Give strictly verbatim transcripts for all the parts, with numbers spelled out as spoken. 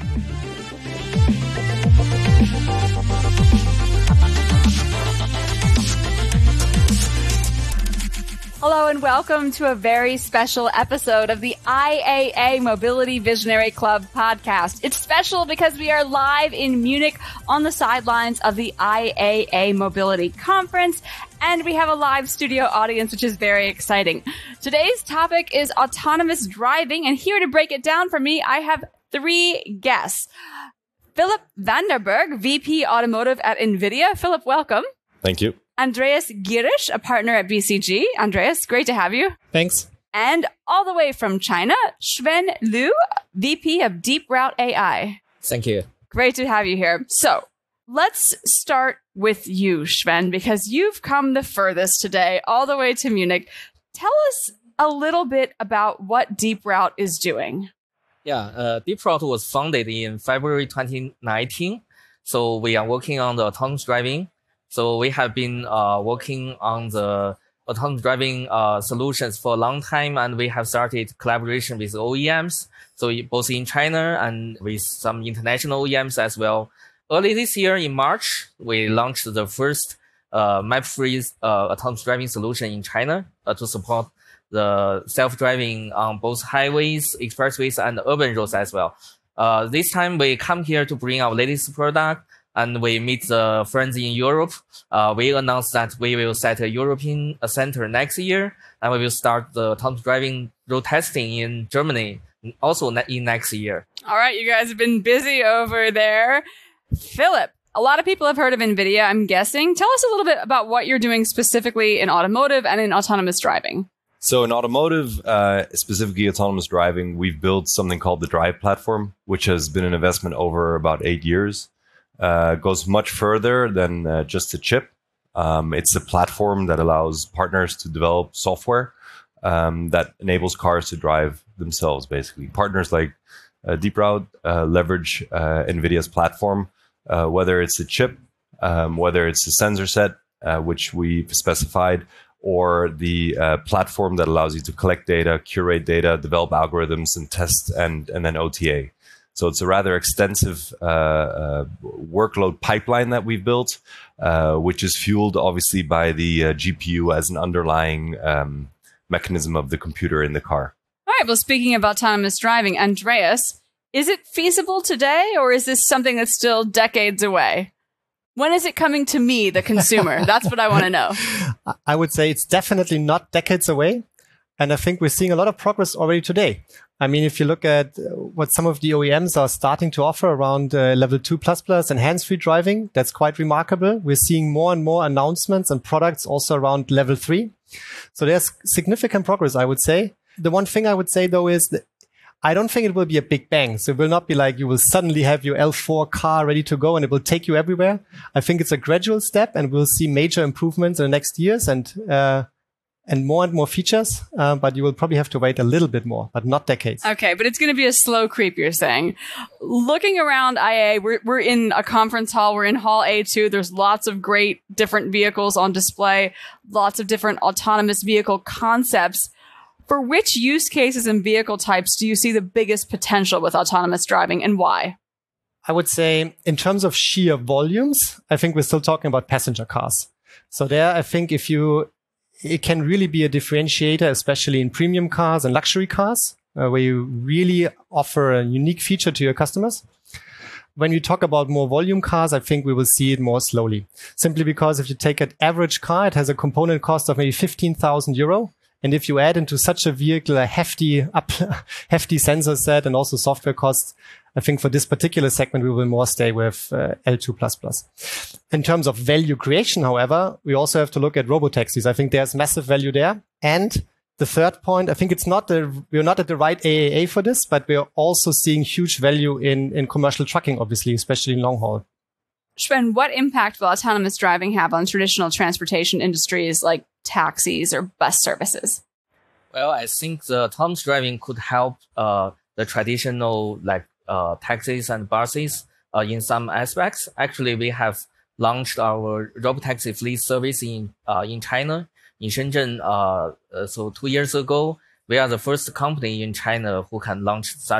Hello and welcome to a very special episode of the I A A Mobility Visionary Club podcast. It's special because we are live in Munich on the sidelines of the I A A Mobility Conference, and we have a live studio audience, which is very exciting. Today's topic is autonomous driving, and here to break it down for me, I have three guests. Philip Vanderberg, V P Automotive at NVIDIA. Philip, welcome. Thank you. Andreas Girish, a partner at B C G. Andreas, great to have you. Thanks. And all the way from China, Xuan Liu, V P of Deep Route A I. Thank you. Great to have you here. So let's start with you, Xuan, because you've come the furthest today, all the way to Munich. Tell us a little bit about what Deep Route is doing. Yeah, uh, Deep Route was founded in February twenty nineteen. So we are working on the autonomous driving. So we have been uh, working on the autonomous driving uh, solutions for a long time, and we have started collaboration with O E Ms. So both in China and with some international O E Ms as well. Early this year in March, we launched the first uh, map-free uh, autonomous driving solution in China uh, to support the self-driving on both highways, expressways, and urban roads as well. Uh, this time we come here to bring our latest product, and we meet the friends in Europe. Uh, we announced that we will set a European center next year, and we will start the autonomous driving road testing in Germany also in next year. All right, you guys have been busy over there. Philip, a lot of people have heard of NVIDIA, I'm guessing. Tell us a little bit about what you're doing specifically in automotive and in autonomous driving. So in automotive, uh, specifically autonomous driving, we've built something called the Drive Platform, which has been an investment over about eight years. Uh, goes much further than uh, just a chip. Um, it's a platform that allows partners to develop software um, that enables cars to drive themselves, basically. Partners like uh, Deep Route uh, leverage uh, NVIDIA's platform, uh, whether it's a chip, um, whether it's a sensor set, uh, which we've specified, or the uh, platform that allows you to collect data, curate data, develop algorithms, and test, and, and then O T A. So it's a rather extensive uh, uh, workload pipeline that we've built, uh, which is fueled obviously by the uh, G P U as an underlying um, mechanism of the computer in the car. All right. Well, speaking of autonomous driving, Andreas, is it feasible today, or is this something that's still decades away? When is it coming to me, the consumer? That's what I want to know. I would say it's definitely not decades away. And I think we're seeing a lot of progress already today. I mean, if you look at what some of the O E Ms are starting to offer around uh, level two plus plus and hands-free driving, that's quite remarkable. We're seeing more and more announcements and products also around level three. So there's significant progress, I would say. The one thing I would say, though, is that I don't think it will be a big bang. So it will not be like you will suddenly have your L four car ready to go and it will take you everywhere. I think it's a gradual step, and we'll see major improvements in the next years and uh and more and more features, uh, but you will probably have to wait a little bit more, but not decades. Okay, but it's going to be a slow creep, you're saying. Looking around I A A, we're, we're in a conference hall. We're in Hall A two. There's lots of great different vehicles on display, lots of different autonomous vehicle concepts. For which use cases and vehicle types do you see the biggest potential with autonomous driving, and why? I would say in terms of sheer volumes, I think we're still talking about passenger cars. So there, I think if you... it can really be a differentiator, especially in premium cars and luxury cars, uh, where you really offer a unique feature to your customers. When we talk about more volume cars, I think we will see it more slowly. Simply because if you take an average car, it has a component cost of maybe fifteen thousand euro. And if you add into such a vehicle a hefty, up, hefty sensor set and also software costs, I think for this particular segment, we will more stay with uh, L two plus plus. In terms of value creation, however, we also have to look at robotaxis. I think there's massive value there. And the third point, I think it's not the, we're not at the right A A A for this, but we're also seeing huge value in, in commercial trucking, obviously, especially in long haul. Xuan, what impact will autonomous driving have on traditional transportation industries like taxis or bus services? Well, I think the autonomous driving could help uh, the traditional like uh, taxis and buses uh, in some aspects. Actually, we have launched our robotaxi fleet service in uh, in China, in Shenzhen. Uh, uh, so two years ago, we are the first company in China who can launch such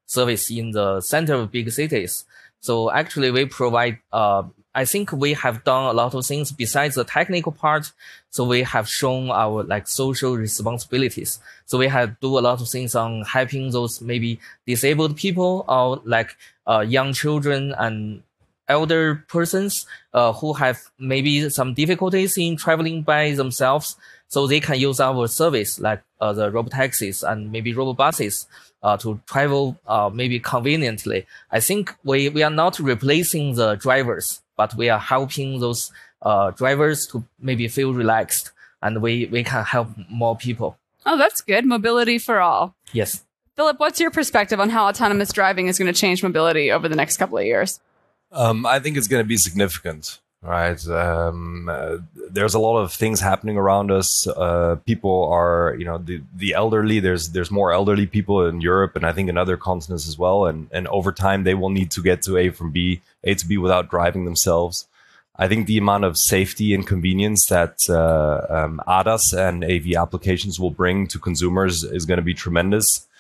service in the center of big cities. So actually we provide, uh, I think we have done a lot of things besides the technical part. So we have shown our like social responsibilities. So we have do a lot of things on helping those maybe disabled people or like uh, young children and elder persons uh, who have maybe some difficulties in traveling by themselves. So they can use our service like uh, the robotaxis and maybe robobuses uh, to travel uh, maybe conveniently. I think we, we are not replacing the drivers, but we are helping those uh, drivers to maybe feel relaxed, and we, we can help more people. Oh, that's good. Mobility for all. Yes. Philip, what's your perspective on how autonomous driving is going to change mobility over the next couple of years? Um, I think it's going to be significant, right? Um, uh, there's a lot of things happening around us. Uh, people are, you know, the, the elderly, there's there's more elderly people in Europe and I think in other continents as well. And, and over time, they will need to get to A from B, A to B without driving themselves. I think the amount of safety and convenience that uh, um, A D A S and A V applications will bring to consumers is going to be tremendous.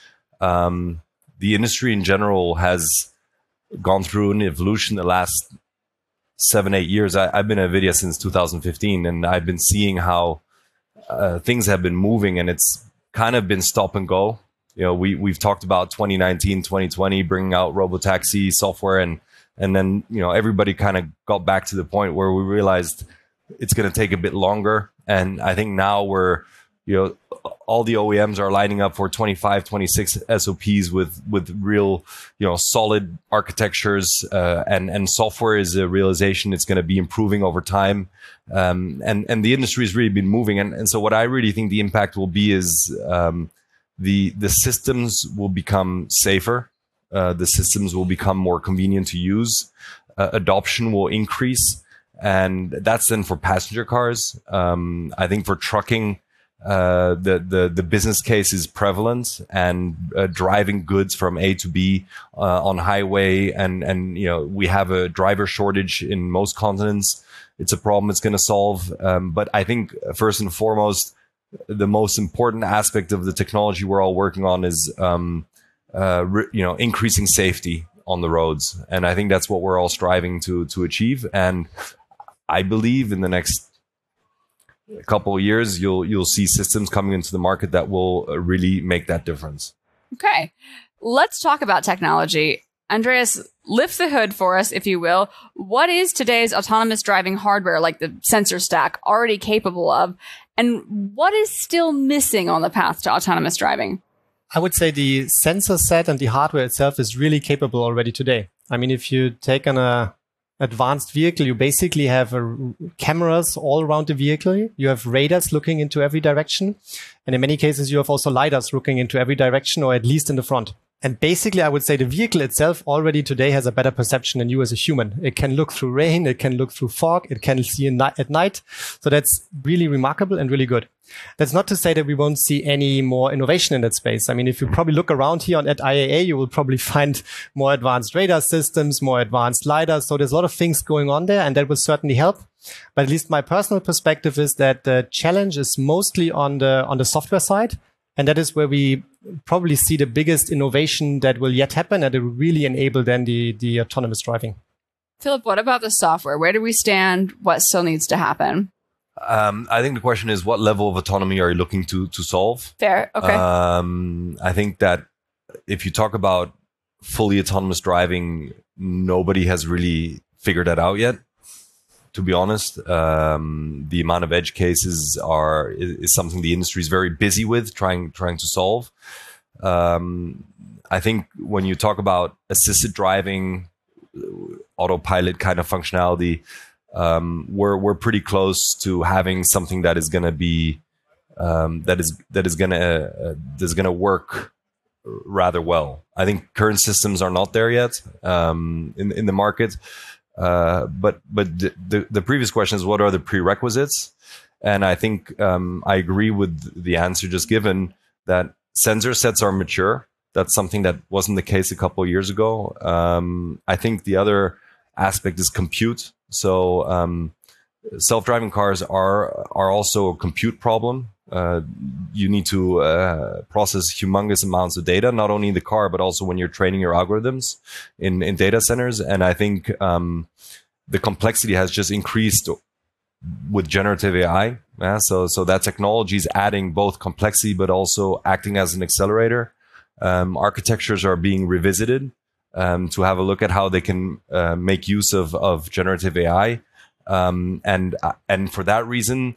Um, the industry in general has gone through an evolution the last seven, eight years. I, I've been at NVIDIA since two thousand fifteen, and I've been seeing how uh, things have been moving, and it's kind of been stop and go. You know, we, we've talked about twenty nineteen, twenty twenty, bringing out robotaxi software, and, and then, you know, everybody kind of got back to the point where we realized it's going to take a bit longer. And I think now we're, you know, all the O E Ms are lining up for twenty-five, twenty-six S O Ps with with real, you know, solid architectures, uh, and and software is a realization it's going to be improving over time, um, and and the industry has really been moving, and and so what I really think the impact will be is um, the the systems will become safer, uh, the systems will become more convenient to use, uh, adoption will increase, and that's then for passenger cars. Um, I think for trucking, Uh, the, the, the business case is prevalent, and uh, driving goods from A to B uh, on highway. And, and, you know, we have a driver shortage in most continents. It's a problem it's going to solve. Um, but I think first and foremost, the most important aspect of the technology we're all working on is, um, uh, re- you know, increasing safety on the roads. And I think that's what we're all striving to, to achieve. And I believe in the next a couple of years, you'll you'll see systems coming into the market that will really make that difference. Okay, let's talk about technology. Andreas, lift the hood for us, if you will. What is today's autonomous driving hardware, like the sensor stack, already capable of? And what is still missing on the path to autonomous driving? I would say the sensor set and the hardware itself is really capable already today. I mean, if you take on a advanced vehicle, you basically have uh, cameras all around the vehicle. You have radars looking into every direction. And in many cases, you have also lidars looking into every direction, or at least in the front. And basically, I would say the vehicle itself already today has a better perception than you as a human. It can look through rain. It can look through fog. It can see at night. So that's really remarkable and really good. That's not to say that we won't see any more innovation in that space. I mean, if you probably look around here at I A A, you will probably find more advanced radar systems, more advanced lidars. So there's a lot of things going on there, and that will certainly help. But at least my personal perspective is that the challenge is mostly on the on the software side. And that is where we probably see the biggest innovation that will yet happen, and it will really enable then the, the autonomous driving. Philip, what about the software? Where do we stand? What still needs to happen? Um, I think the question is, what level of autonomy are you looking to to solve? Fair. Okay. Um, I think that if you talk about fully autonomous driving, nobody has really figured that out yet. To be honest, um, the amount of edge cases are is, is something the industry is very busy with trying trying to solve. Um, I think when you talk about assisted driving, autopilot kind of functionality, um, we're we're pretty close to having something that is going to be um, that is that is going to uh, that's going to work rather well. I think current systems are not there yet um, in in the market. Uh, but but the, the the previous question is, what are the prerequisites? And I think um, I agree with the answer just given, that sensor sets are mature. That's something that wasn't the case a couple of years ago. Um, I think the other aspect is compute. So um, self-driving cars are are also a compute problem. Uh, you need to uh, process humongous amounts of data, not only in the car, but also when you're training your algorithms in, in data centers. And I think um, the complexity has just increased with generative A I. Yeah? So, so that technology is adding both complexity, but also acting as an accelerator. Um, architectures are being revisited um, to have a look at how they can uh, make use of, of generative A I. Um, and, and for that reason,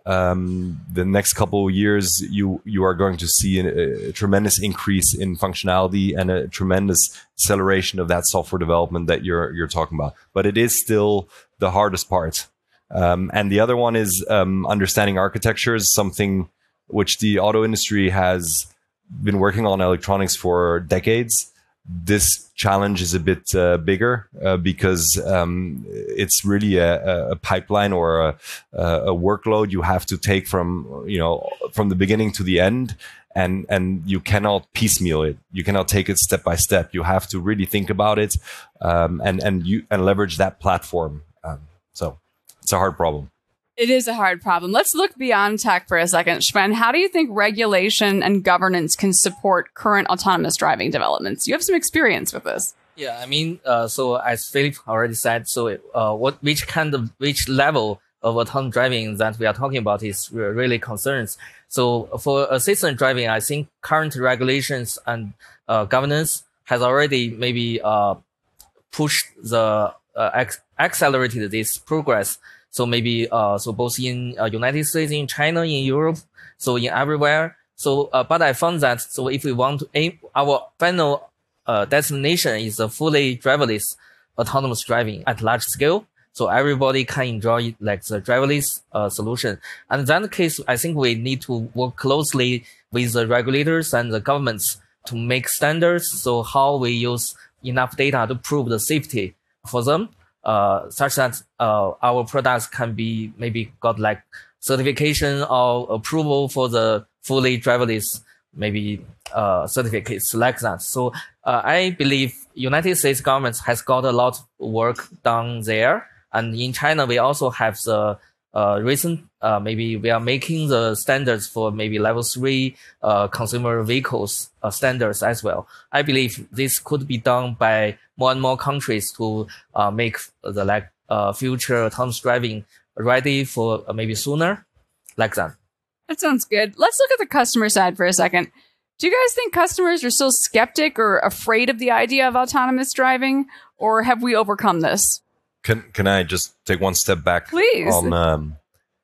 um, the next couple of years, you, you are going to see a, a tremendous increase in functionality and a tremendous acceleration of that software development that you're, you're talking about. But it is still the hardest part. Um, and the other one is um, understanding architectures, something which the auto industry has been working on electronics for decades. This challenge is a bit uh, bigger uh, because um, it's really a, a pipeline or a, a workload you have to take from, you know, from the beginning to the end, and and you cannot piecemeal it. You cannot take it step by step. You have to really think about it um, and and you and leverage that platform. Um, so it's a hard problem. It is a hard problem. Let's look beyond tech for a second. Sven, how do you think regulation and governance can support current autonomous driving developments? You have some experience with this. Yeah, I mean, uh, so as Philip already said, so uh, what, which kind of, which level of autonomous driving that we are talking about is really concerns. So for assistant driving, I think current regulations and uh, governance has already maybe uh, pushed the uh, ac- accelerated this progress. So maybe, uh, so both in uh, United States, in China, in Europe, so in everywhere. So, uh, but I found that, so if we want to aim, our final, uh, destination is a fully driverless autonomous driving at large scale. So everybody can enjoy like the driverless, uh, solution. And in that case, I think we need to work closely with the regulators and the governments to make standards. So how we use enough data to prove the safety for them. Uh, such that uh, our products can be maybe got like certification or approval for the fully driverless maybe uh, certificates like that. So uh, I believe United States government has got a lot of work done there, and in China we also have the uh, recent uh, maybe we are making the standards for maybe level three uh, consumer vehicles uh, standards as well. I believe this could be done by more and more countries to uh, make the like uh, future autonomous driving ready for uh, maybe sooner, like that. That sounds good. Let's look at the customer side for a second. Do you guys think customers are still skeptic or afraid of the idea of autonomous driving, or have we overcome this? Can can I just take one step back? Please. On, um,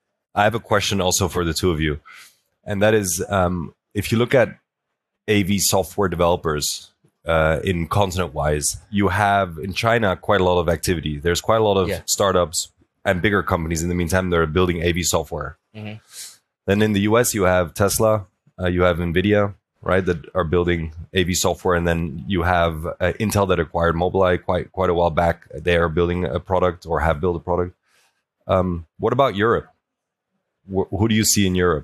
I have a question also for the two of you, and that is, um, if you look at A V software developers uh, in continent-wise, you have in China quite a lot of activity. There's quite a lot of yeah. startups and bigger companies in the meantime that are building A V software. Mm-hmm. Then in the U S, you have Tesla, uh, you have NVIDIA, right, that are building A V software, and then you have uh, Intel that acquired Mobileye quite quite a while back. They are building a product or have built a product. Um, what about Europe? Wh- who do you see in Europe,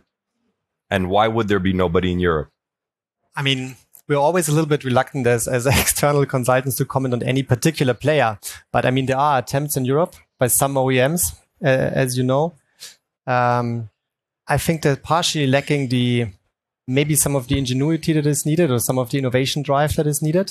and why would there be nobody in Europe? I mean, we're always a little bit reluctant as, as external consultants to comment on any particular player. But I mean, there are attempts in Europe by some O E Ms, uh, as you know. Um, I think they're partially lacking the maybe some of the ingenuity that is needed or some of the innovation drive that is needed.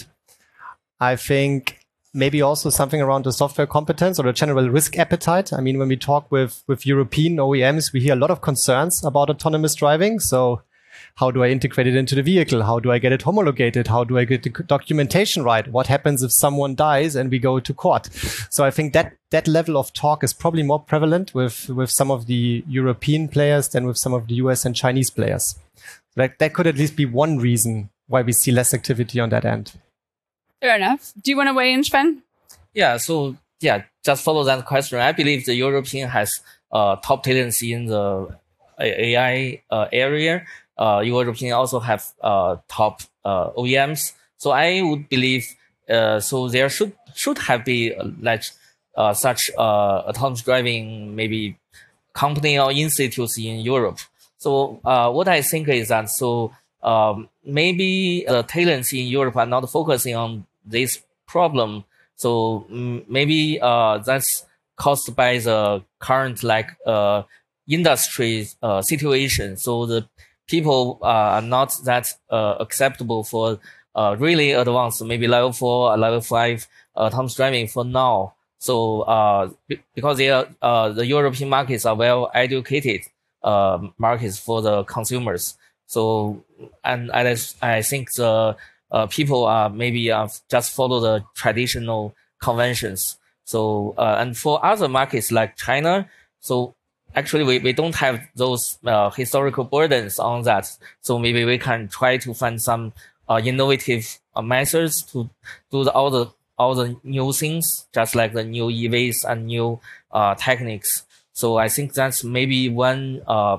I think maybe also something around the software competence or the general risk appetite. I mean, when we talk with, with European O E Ms, we hear a lot of concerns about autonomous driving. So how do I integrate it into the vehicle? How do I get it homologated? How do I get the documentation right? What happens if someone dies and we go to court? So I think that that level of talk is probably more prevalent with, with some of the European players than with some of the U S and Chinese players. Like that could at least be one reason why we see less activity on that end. Fair enough. Do you want to weigh in, Sven? Yeah, so yeah, just follow that question. I believe the European has uh, top talents in the A I uh, area. Uh, European also have uh, top uh, O E Ms. So I would believe uh, so there should should have be uh, like uh, such uh, autonomous driving maybe company or institutes in Europe. So uh, what I think is that so um, maybe the talents in Europe are not focusing on this problem. So um, maybe uh, that's caused by the current like uh, industry uh, situation. So the people uh, are not that uh, acceptable for uh, really advanced, maybe level four or level five autonomous driving for now. So uh, b- because they are, uh, the European markets are well educated uh, markets for the consumers. So and I, I think the uh, people are maybe uh, just follow the traditional conventions. So uh, and for other markets like China, so actually we, we don't have those uh, historical burdens on that. So maybe we can try to find some uh, innovative uh, methods to do the, all the all the new things, just like the new E Vs and new uh, techniques. So I think that's maybe one uh,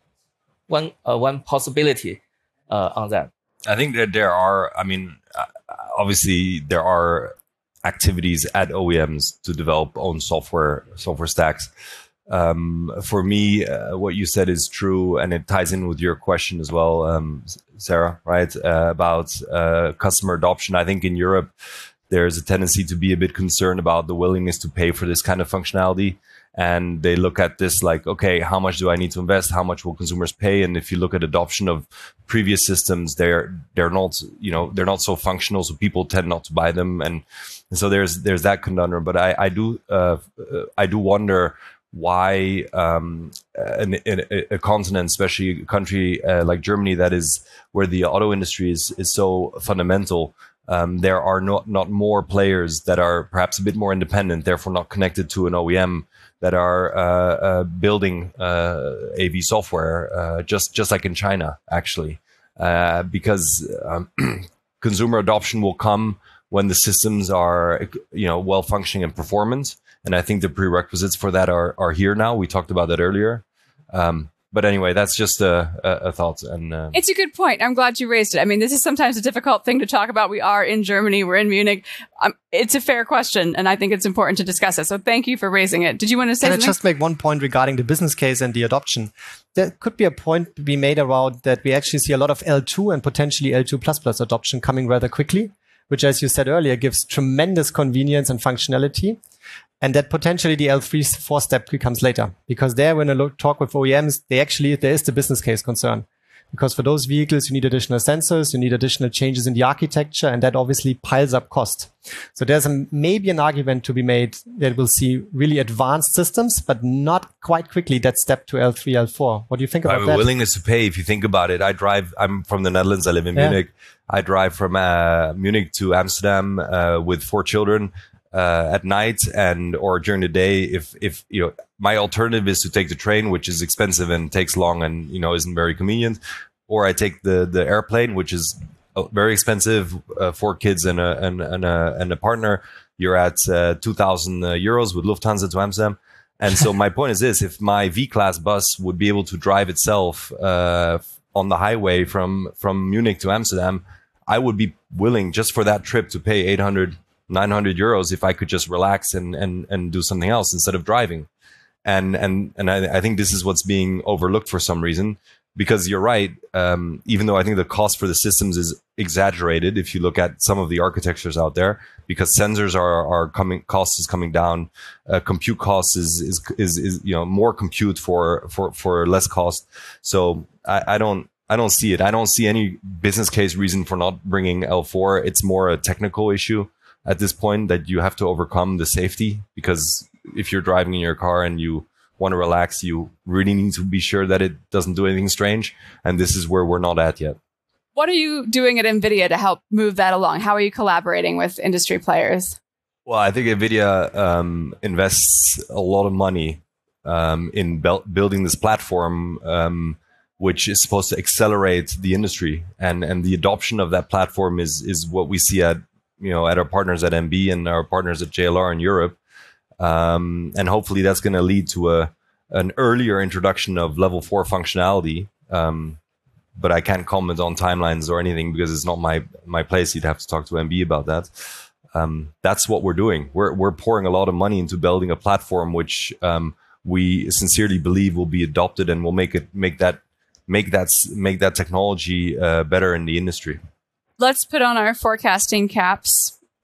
one uh, one possibility uh, on that. I think that there are, I mean, uh, obviously there are activities at O E Ms to develop own software software stacks. Um, for me, uh, what you said is true, and it ties in with your question as well, um, Sarah, right? Uh, about uh, customer adoption. I think in Europe, there's a tendency to be a bit concerned about the willingness to pay for this kind of functionality. And they look at this like, okay, how much do I need to invest? How much will consumers pay? And if you look at adoption of previous systems, they're they're not, you know, they're not so functional, so people tend not to buy them. And, and so there's there's that conundrum. But I I do uh, I do wonder why um, an, a, a continent, especially a country uh, like Germany, that is where the auto industry is is so fundamental. Um, there are not, not more players that are perhaps a bit more independent, therefore not connected to an O E M, that are uh, uh, building uh, A V software, uh, just just like in China, actually, uh, because um, consumer adoption will come when the systems are, you know, well functioning and performant. And I think the prerequisites for that are are here now. We talked about that earlier. Um, But anyway, that's just a, a, a thought. And uh, it's a good point. I'm glad you raised it. I mean, this is sometimes a difficult thing to talk about. We are in Germany. We're in Munich. Um, it's a fair question, and I think it's important to discuss it. So thank you for raising it. Did you want to say Can something? I just make one point regarding the business case and the adoption? There could be a point to be made around that we actually see a lot of L two and potentially L two plus plus adoption coming rather quickly, which, as you said earlier, gives tremendous convenience and functionality. And that potentially the L three, four step becomes later, because there, when I look, talk with O E Ms, they actually, there is the business case concern, because for those vehicles, you need additional sensors, you need additional changes in the architecture, and that obviously piles up cost. So there's a, maybe an argument to be made that we'll see really advanced systems, but not quite quickly that step to L three, L four. What do you think about I mean, that? Willingness to pay, if you think about it. I drive, I'm from the Netherlands, I live in Yeah. Munich. I drive from uh, Munich to Amsterdam uh, with four children. Uh, at night and or during the day, if if you know, my alternative is to take the train, which is expensive and takes long and you know isn't very convenient, or I take the the airplane, which is very expensive. Uh, four kids and a and, and a and a partner, you're at uh, two thousand euros with Lufthansa to Amsterdam. And so my point is this: if my V-Class bus would be able to drive itself uh, on the highway from from Munich to Amsterdam, I would be willing just for that trip to pay eight hundred. nine hundred euros if I could just relax and, and, and do something else instead of driving. And, and, and I, I think this is what's being overlooked for some reason, because you're right. Um, even though I think the cost for the systems is exaggerated, if you look at some of the architectures out there, because sensors are, are coming, cost is coming down, uh, compute costs is, is, is, is, you know, more compute for, for, for less cost. So I, I don't, I don't see it. I don't see any business case reason for not bringing L four. It's more a technical issue at this point, that you have to overcome the safety, because if you're driving in your car and you want to relax, you really need to be sure that it doesn't do anything strange. And this is where we're not at yet. What are you doing at NVIDIA to help move that along? How are you collaborating with industry players? Well, I think NVIDIA um, invests a lot of money um, in be- building this platform, um, which is supposed to accelerate the industry. And, and the adoption of that platform is, is what we see at you know, at our partners at M B and our partners at J L R in Europe. Um, and hopefully that's going to lead to a an earlier introduction of level four functionality. Um, but I can't comment on timelines or anything because it's not my, my place. You'd have to talk to M B about that. Um, that's what we're doing. We're, we're pouring a lot of money into building a platform, which, um, we sincerely believe will be adopted and will make it, make that, make that, make that technology, uh, better in the industry. Let's put on our forecasting caps.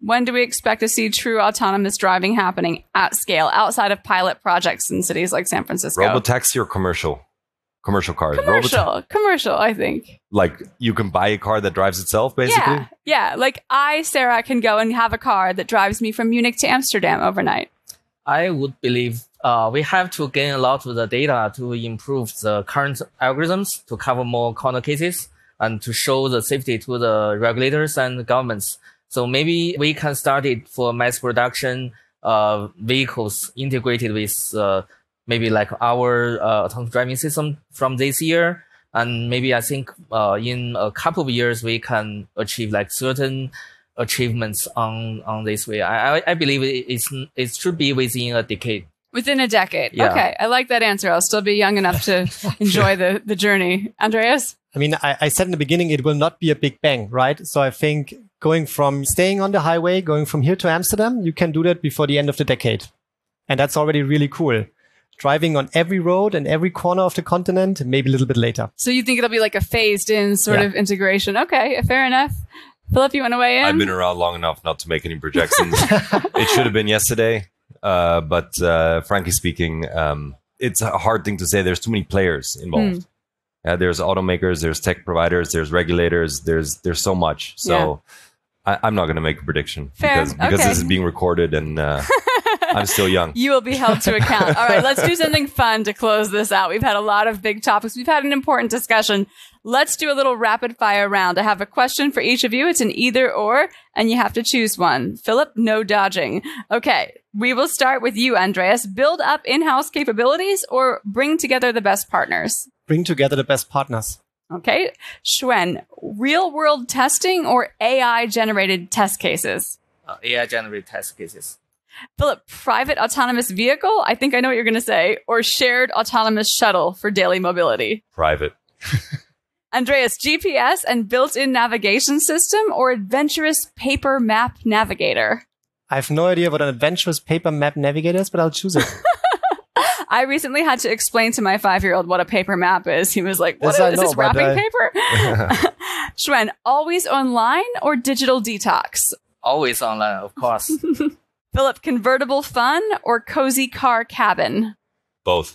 when do we expect to see true autonomous driving happening at scale outside of pilot projects in cities like San Francisco? Robotaxi or commercial? Commercial cars. Commercial. Robota- commercial, I think. Like you can buy a car that drives itself, basically? Yeah. Yeah. Like I, Sarah, can go and have a car that drives me from Munich to Amsterdam overnight. I would believe uh, we have to gain a lot of the data to improve the current algorithms to cover more corner cases and to show the safety to the regulators and governments. So maybe we can start it for mass production uh, vehicles integrated with uh, maybe like our uh, autonomous driving system from this year. And maybe I think uh, in a couple of years, we can achieve like certain achievements on, on this way. I, I, I believe it, it's, it should be within a decade. Within a decade. Yeah. Okay. I like that answer. I'll still be young enough to enjoy the, the journey. Andreas? I mean, I, I said in the beginning, it will not be a big bang, right? So I think going from staying on the highway, going from here to Amsterdam, you can do that before the end of the decade. And that's already really cool. Driving on every road and every corner of the continent, maybe a little bit later. So you think it'll be like a phased in sort Yeah. of integration. Okay. Fair enough. Philip, you want to weigh in? I've been around long enough not to make any projections. It should have been yesterday. Uh, but uh, frankly speaking, um, it's a hard thing to say. There's too many players involved. Mm. Uh, there's automakers, there's tech providers, there's regulators, there's there's so much. So I, I'm not going to make a prediction Fair. because because Okay. this is being recorded and uh, I'm still young. You will be held to account. All right, let's do something fun to close this out. We've had a lot of big topics. We've had an important discussion. Let's do a little rapid fire round. I have a question for each of you. It's an either or, and you have to choose one. Philip, no dodging. Okay, we will start with you, Andreas. Build up in-house capabilities or bring together the best partners? Bring together the best partners. Okay. Schwen, real-world testing or A I-generated test cases? Uh, A I-generated test cases. Philip, private autonomous vehicle? I think I know what you're going to say. Or shared autonomous shuttle for daily mobility? Private. Andreas, G P S and built-in navigation system or adventurous paper map navigator? I have no idea what an adventurous paper map navigator is, but I'll choose it. I recently had to explain to my five-year-old what a paper map is. He was like, what Yes, I is, is know, this but, wrapping uh, paper? Schwen, always online or digital detox? Always online, of course. Philip, convertible fun or cozy car cabin? Both.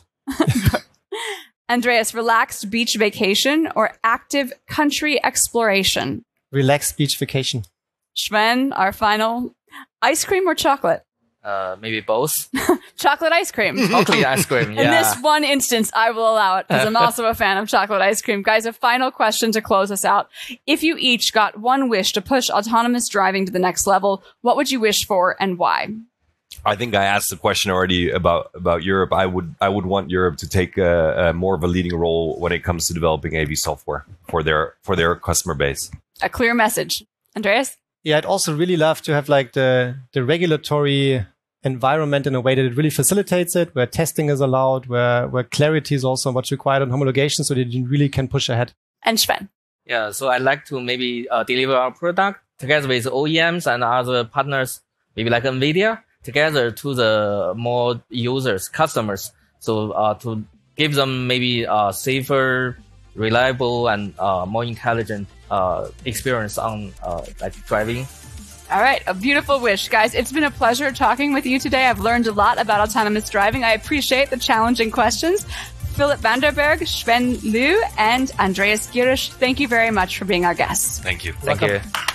Andreas, relaxed beach vacation or active country exploration? Relaxed beach vacation. Schwen, our final, ice cream or chocolate? Uh, maybe both. Chocolate ice cream. Chocolate ice cream, yeah. In this one instance, I will allow it because I'm also a fan of chocolate ice cream. Guys, a final question to close us out. If you each got one wish to push autonomous driving to the next level, what would you wish for and why? I think I asked the question already about, about Europe. I would I would want Europe to take a, a more of a leading role when it comes to developing A V software for their for their customer base. A clear message. Andreas? Yeah, I'd also really love to have like the, the regulatory environment in a way that it really facilitates it, where testing is allowed, where, where clarity is also what's required on homologation so that you really can push ahead. And Schwen? Yeah, so I'd like to maybe uh, deliver our product together with O E Ms and other partners, maybe like NVIDIA, together to the more users, customers. So uh, to give them maybe a safer, reliable, and uh, more intelligent uh, experience on uh, like driving. All right, a beautiful wish. Guys, it's been a pleasure talking with you today. I've learned a lot about autonomous driving. I appreciate the challenging questions. Philip Vanderberg, Schwen Liu, and Andreas Girish, thank you very much for being our guests. Thank you. Thank Welcome. you.